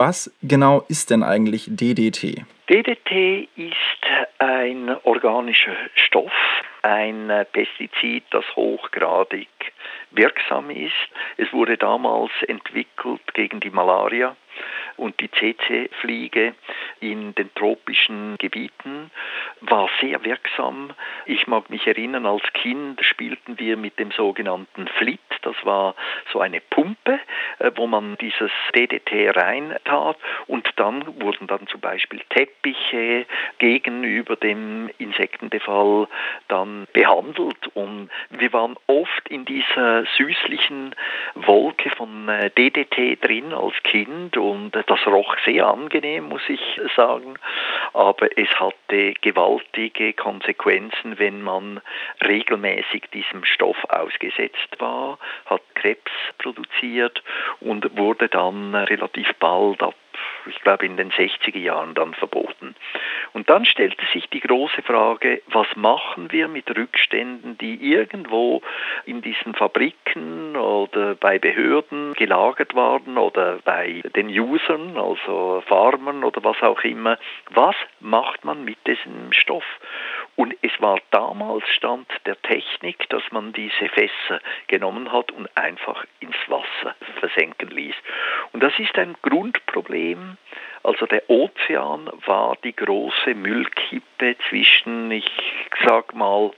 Was genau ist denn eigentlich DDT? DDT ist ein organischer Stoff, ein Pestizid, das hochgradig wirksam ist. Es wurde damals entwickelt gegen die Malaria und die Tsetse-Fliege in den tropischen Gebieten, war sehr wirksam. Ich mag mich erinnern, als Kind spielten wir mit dem sogenannten Flit. Das war so eine Pumpe, wo man dieses DDT reintat und dann wurden dann zum Beispiel Teppiche gegenüber dem Insektenbefall dann behandelt und wir waren oft in dieser süßlichen Wolke von DDT drin als Kind und das roch sehr angenehm, muss ich sagen, aber es hatte gewaltige Konsequenzen, wenn man regelmäßig diesem Stoff ausgesetzt war, hat Krebs produziert und wurde dann relativ bald ich glaube in den 60er Jahren dann verboten. Und dann stellte sich die große Frage, was machen wir mit Rückständen, die irgendwo in diesen Fabriken oder bei Behörden gelagert waren oder bei den Usern, also Farmern oder was auch immer. Was macht man mit diesem Stoff? Und es war damals Stand der Technik, dass man diese Fässer genommen hat und einfach ins Wasser versenken ließ. Und das ist ein Grundproblem. Also der Ozean war die große Müllkippe zwischen, ich sag mal,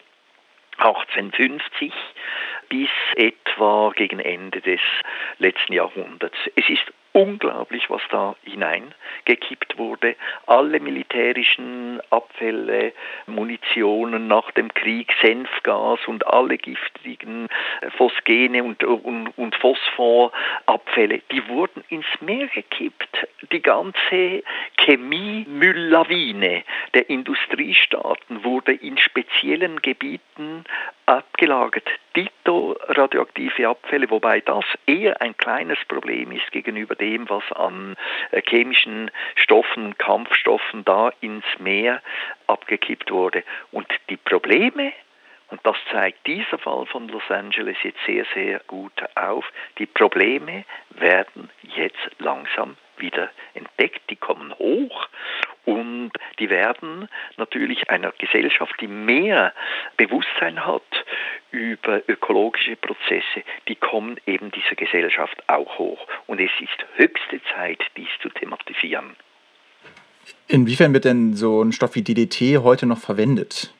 1850 bis etwa gegen Ende des letzten Jahrhunderts. Es ist unglaublich, was da hineingekippt wurde. Alle militärischen Abfälle, Munitionen nach dem Krieg, Senfgas und alle giftigen Phosgene und Phosphorabfälle, die wurden ins Meer gekippt. Die ganze Chemiemülllawine der Industriestaaten wurde in speziellen Gebieten abgelagert. Dito radioaktive Abfälle, wobei das eher ein kleines Problem ist gegenüber dem, was an chemischen Stoffen, Kampfstoffen da ins Meer abgekippt wurde. Und die Probleme, und das zeigt dieser Fall von Los Angeles jetzt sehr, sehr gut auf, die Probleme werden jetzt langsam wieder entdeckt, die kommen hoch und die werden natürlich einer Gesellschaft, die mehr Bewusstsein hat über ökologische Prozesse, die kommen eben dieser Gesellschaft auch hoch. Und es ist höchste Zeit, dies zu thematisieren. Inwiefern wird denn so ein Stoff wie DDT heute noch verwendet?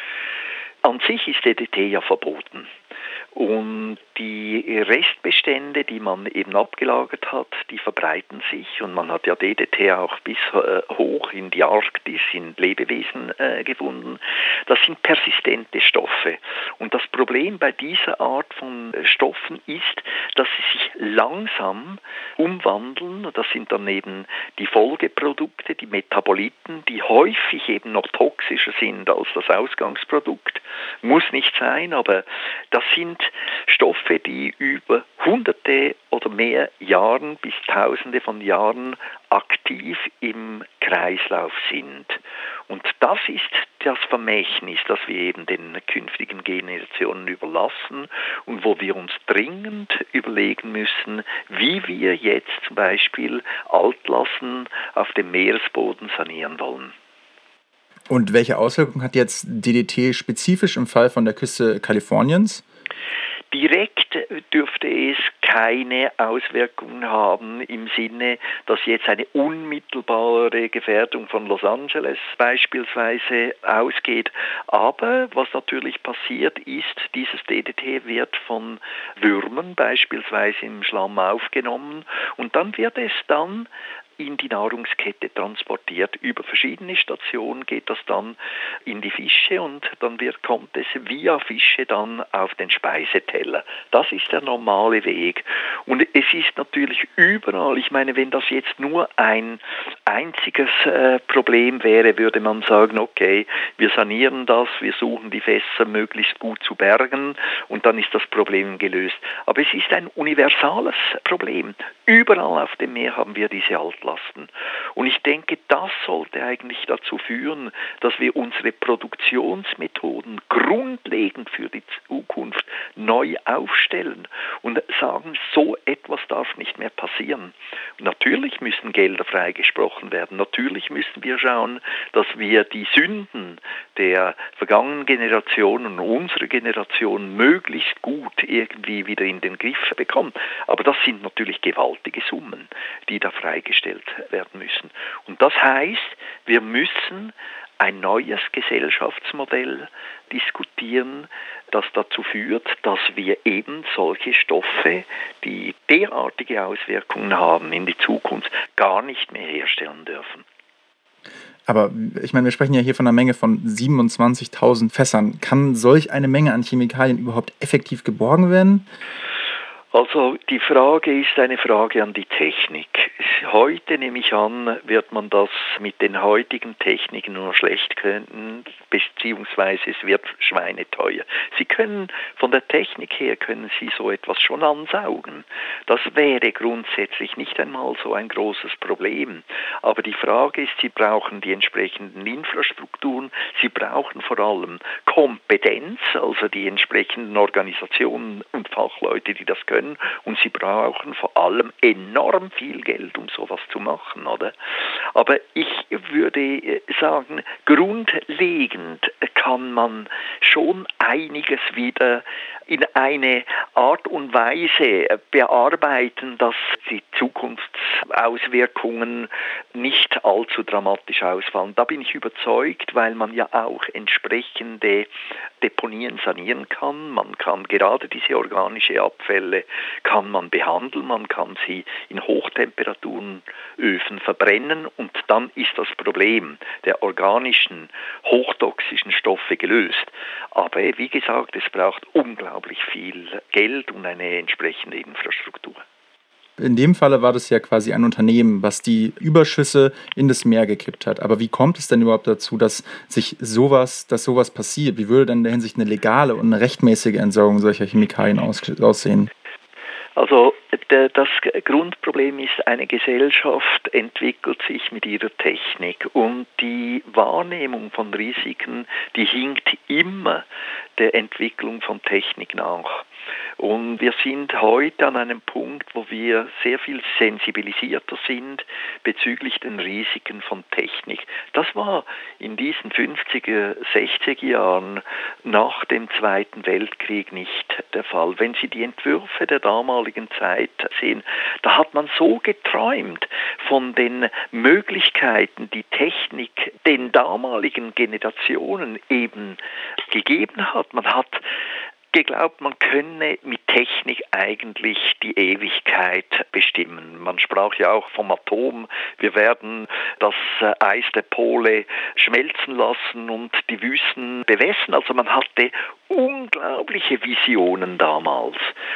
An sich ist DDT ja verboten. Und die Restbestände, die man eben abgelagert hat, die verbreiten sich. Und man hat ja DDT auch bis hoch in die Arktis, in Lebewesen gefunden. Das sind persistente Stoffe. Und das Problem bei dieser Art von Stoffen ist, dass sie sich langsam umwandeln. Das sind dann eben die Folgeprodukte, die Metaboliten, die häufig eben noch toxischer sind als das Ausgangsprodukt. Muss nicht sein, aber das sind Stoffe, die über Hunderte oder mehr Jahren bis Tausende von Jahren aktiv im Kreislauf sind. Und das ist das Vermächtnis, das wir eben den künftigen Generationen überlassen und wo wir uns dringend überlegen müssen, wie wir jetzt zum Beispiel Altlasten auf dem Meeresboden sanieren wollen. Und welche Auswirkungen hat jetzt DDT spezifisch im Fall von der Küste Kaliforniens? Direkt dürfte es keine Auswirkungen haben im Sinne, dass jetzt eine unmittelbare Gefährdung von Los Angeles beispielsweise ausgeht. Aber was natürlich passiert ist, dieses DDT wird von Würmern beispielsweise im Schlamm aufgenommen und dann wird es dann in die Nahrungskette transportiert. Über verschiedene Stationen geht das dann in die Fische und dann kommt es via Fische dann auf den Speiseteller. Das ist der normale Weg. Und es ist natürlich überall, ich meine, wenn das jetzt nur ein einziges Problem wäre, würde man sagen, okay, wir sanieren das, wir suchen die Fässer möglichst gut zu bergen und dann ist das Problem gelöst. Aber es ist ein universales Problem. Überall auf dem Meer haben wir diese Altlasten. auslasten. Und ich denke, das sollte eigentlich dazu führen, dass wir unsere Produktionsmethoden grundlegend für die Zukunft neu aufstellen und sagen, so etwas darf nicht mehr passieren. Natürlich müssen Gelder freigesprochen werden. Natürlich müssen wir schauen, dass wir die Sünden der vergangenen Generationen und unserer Generation möglichst gut irgendwie wieder in den Griff bekommen. Aber das sind natürlich gewaltige Summen, die da freigestellt werden müssen. Und das heißt, wir müssen ein neues Gesellschaftsmodell diskutieren, das dazu führt, dass wir eben solche Stoffe, die derartige Auswirkungen haben in die Zukunft, gar nicht mehr herstellen dürfen. Aber ich meine, wir sprechen ja hier von einer Menge von 27.000 Fässern. Kann solch eine Menge an Chemikalien überhaupt effektiv geborgen werden? Also die Frage ist eine Frage an die Technik. Heute, nehme ich an, wird man das mit den heutigen Techniken nur schlecht können, beziehungsweise es wird schweineteuer. Von der Technik her können Sie so etwas schon ansaugen. Das wäre grundsätzlich nicht einmal so ein großes Problem. Aber die Frage ist, Sie brauchen die entsprechenden Infrastrukturen, Sie brauchen vor allem Kompetenz, also die entsprechenden Organisationen und Fachleute, die das können. Und sie brauchen vor allem enorm viel Geld, um sowas zu machen, oder? Aber ich würde sagen, grundlegend kann man schon einiges wieder in eine Art und Weise bearbeiten, dass die Zukunftsauswirkungen nicht allzu dramatisch ausfallen. Da bin ich überzeugt, weil man ja auch entsprechende Deponien sanieren kann. Man kann gerade diese organischen Abfälle kann man behandeln, man kann sie in Hochtemperaturenöfen verbrennen und dann ist das Problem der organischen, hochtoxischen Stoffe gelöst. Aber wie gesagt, es braucht unglaublich viel Geld und eine entsprechende Infrastruktur. In dem Falle war das ja quasi ein Unternehmen, was die Überschüsse in das Meer gekippt hat. Aber wie kommt es denn überhaupt dazu, dass sowas passiert? Wie würde denn in der Hinsicht eine legale und eine rechtmäßige Entsorgung solcher Chemikalien aussehen? Also das Grundproblem ist, eine Gesellschaft entwickelt sich mit ihrer Technik und die Wahrnehmung von Risiken, die hinkt immer der Entwicklung von Technik nach. Und wir sind heute an einem Punkt, wo wir sehr viel sensibilisierter sind bezüglich den Risiken von Technik. Das war in diesen 50er, 60er Jahren nach dem Zweiten Weltkrieg nicht der Fall. Wenn Sie die Entwürfe der damaligen Zeit sehen, da hat man so geträumt von den Möglichkeiten, die Technik den damaligen Generationen eben gegeben hat. Man hat geglaubt, man könne mit Technik eigentlich die Ewigkeit bestimmen. Man sprach ja auch vom Atom. Wir werden das Eis der Pole schmelzen lassen und die Wüsten bewässern. Also man hatte unglaubliche Visionen damals.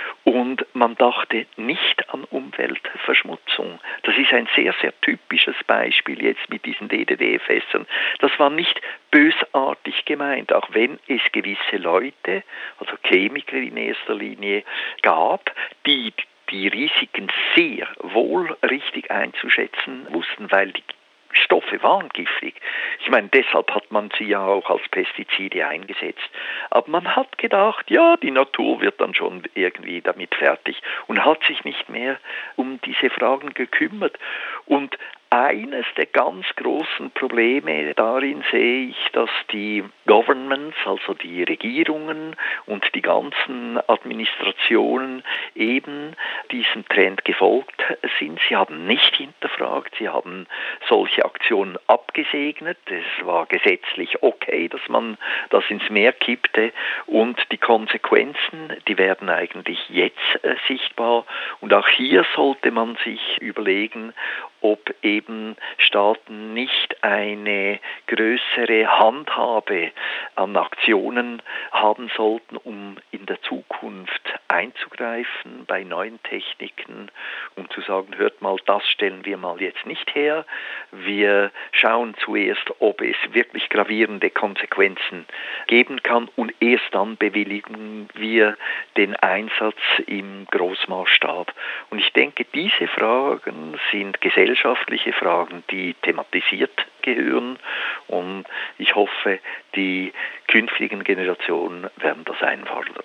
Und man dachte nicht an Umweltverschmutzung. Das ist ein sehr, sehr typisches Beispiel jetzt mit diesen DDD-Fässern. Das war nicht bösartig gemeint, auch wenn es gewisse Leute, also Chemiker in erster Linie, gab, die Risiken sehr wohl richtig einzuschätzen wussten, weil die Stoffe waren giftig. Ich meine, deshalb hat man sie ja auch als Pestizide eingesetzt. Aber man hat gedacht, ja, die Natur wird dann schon irgendwie damit fertig und hat sich nicht mehr um diese Fragen gekümmert. Und eines der ganz großen Probleme darin sehe ich, dass die Governments, also die Regierungen und die ganzen Administrationen eben diesem Trend gefolgt sind. Sie haben nicht hinterfragt, sie haben solche Aktionen abgesegnet. Es war gesetzlich okay, dass man das ins Meer kippte und die Konsequenzen, die werden eigentlich jetzt sichtbar. Und auch hier sollte man sich überlegen, ob eben Staaten nicht eine größere Handhabe an Aktionen haben sollten, um in der Zukunft einzugreifen bei neuen Techniken, um zu sagen, hört mal, das stellen wir mal jetzt nicht her. Wir schauen zuerst, ob es wirklich gravierende Konsequenzen geben kann und erst dann bewilligen wir den Einsatz im Großmaßstab. Und ich denke, diese Fragen sind gesellschaftliche Fragen, die thematisiert gehören, und ich hoffe, die künftigen Generationen werden das einfordern.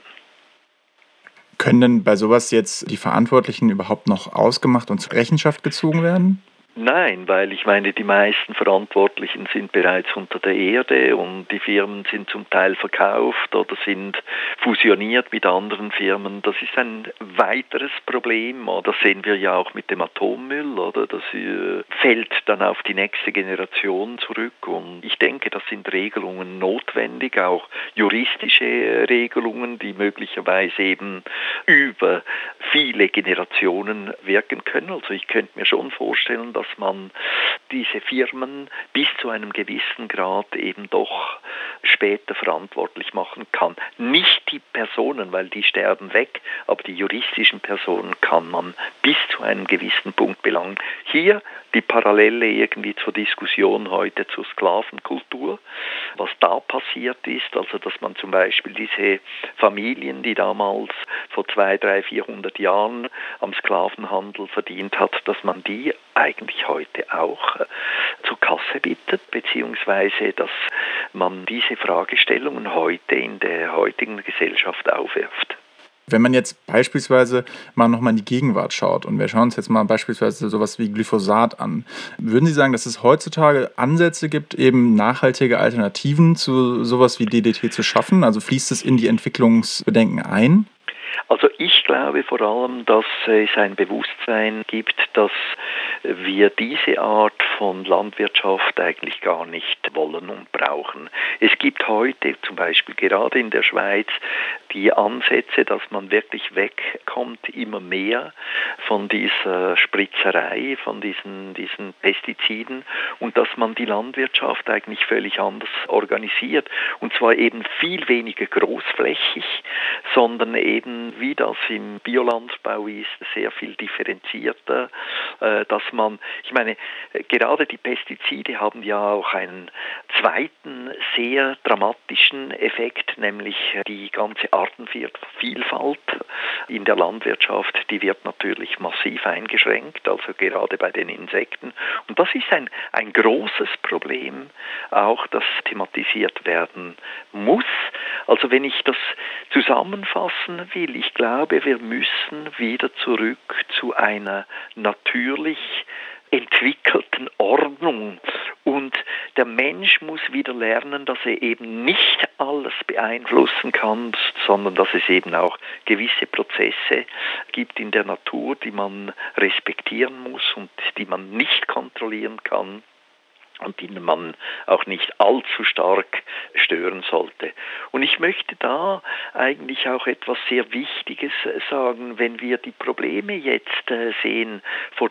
Können denn bei sowas jetzt die Verantwortlichen überhaupt noch ausgemacht und zur Rechenschaft gezogen werden? Nein, weil ich meine, die meisten Verantwortlichen sind bereits unter der Erde und die Firmen sind zum Teil verkauft oder sind fusioniert mit anderen Firmen. Das ist ein weiteres Problem. Das sehen wir ja auch mit dem Atommüll, oder? Das fällt dann auf die nächste Generation zurück. Und ich denke, das sind Regelungen notwendig, auch juristische Regelungen, die möglicherweise eben über viele Generationen wirken können. Also ich könnte mir schon vorstellen, dass man diese Firmen bis zu einem gewissen Grad eben doch später verantwortlich machen kann. Nicht die Personen, weil die sterben weg, aber die juristischen Personen kann man bis zu einem gewissen Punkt belangen. Hier die Parallele irgendwie zur Diskussion heute zur Sklavenkultur, was da passiert ist, also dass man zum Beispiel diese Familien, die damals vor 200, 300, 400 Jahren am Sklavenhandel verdient hat, dass man die eigentlich heute auch zur Kasse bittet, beziehungsweise dass man diese Fragestellungen heute in der heutigen Gesellschaft aufwirft. Wenn man jetzt beispielsweise mal nochmal in die Gegenwart schaut und wir schauen uns jetzt mal beispielsweise sowas wie Glyphosat an, würden Sie sagen, dass es heutzutage Ansätze gibt, eben nachhaltige Alternativen zu sowas wie DDT zu schaffen? Also fließt es in die Entwicklungsbedenken ein? Also ich glaube vor allem, dass es ein Bewusstsein gibt, dass wir diese Art von Landwirtschaft eigentlich gar nicht wollen und brauchen. Es gibt heute zum Beispiel gerade in der Schweiz die Ansätze, dass man wirklich wegkommt immer mehr von dieser Spritzerei, von diesen Pestiziden, und dass man die Landwirtschaft eigentlich völlig anders organisiert, und zwar eben viel weniger großflächig, sondern eben, wie das im Biolandbau ist, sehr viel differenzierter, dass man, ich meine, gerade die Pestizide haben ja auch einen zweiten sehr dramatischen Effekt, nämlich die ganze Artenvielfalt in der Landwirtschaft, die wird natürlich massiv eingeschränkt, also gerade bei den Insekten. Und das ist ein großes Problem, auch das thematisiert werden muss. Also wenn ich das zusammenfassen will, ich glaube, wir müssen wieder zurück zu einer natürlich entwickelten Ordnung, und der Mensch muss wieder lernen, dass er eben nicht alles beeinflussen kann, sondern dass es eben auch gewisse Prozesse gibt in der Natur, die man respektieren muss und die man nicht kontrollieren kann und die man auch nicht allzu stark stören sollte. Und ich möchte da eigentlich auch etwas sehr Wichtiges sagen, wenn wir die Probleme jetzt sehen, vor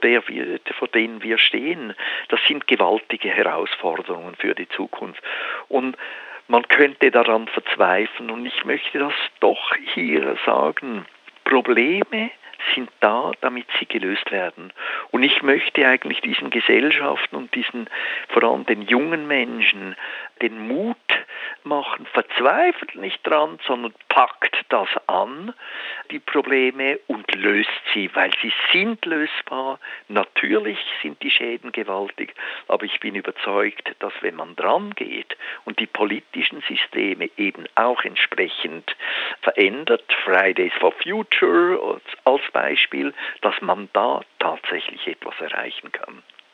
denen wir stehen. Das sind gewaltige Herausforderungen für die Zukunft. Und man könnte daran verzweifeln, und ich möchte das doch hier sagen: Probleme sind da, damit sie gelöst werden. Und ich möchte eigentlich diesen Gesellschaften und vor allem den jungen Menschen den Mut machen, verzweifelt nicht dran, sondern packt das an, die Probleme, und löst sie, weil sie sind lösbar. Natürlich sind die Schäden gewaltig, aber ich bin überzeugt, dass wenn man dran geht und die politischen Systeme eben auch entsprechend verändert, Fridays for Future als Beispiel, dass man da tatsächlich etwas erreichen kann.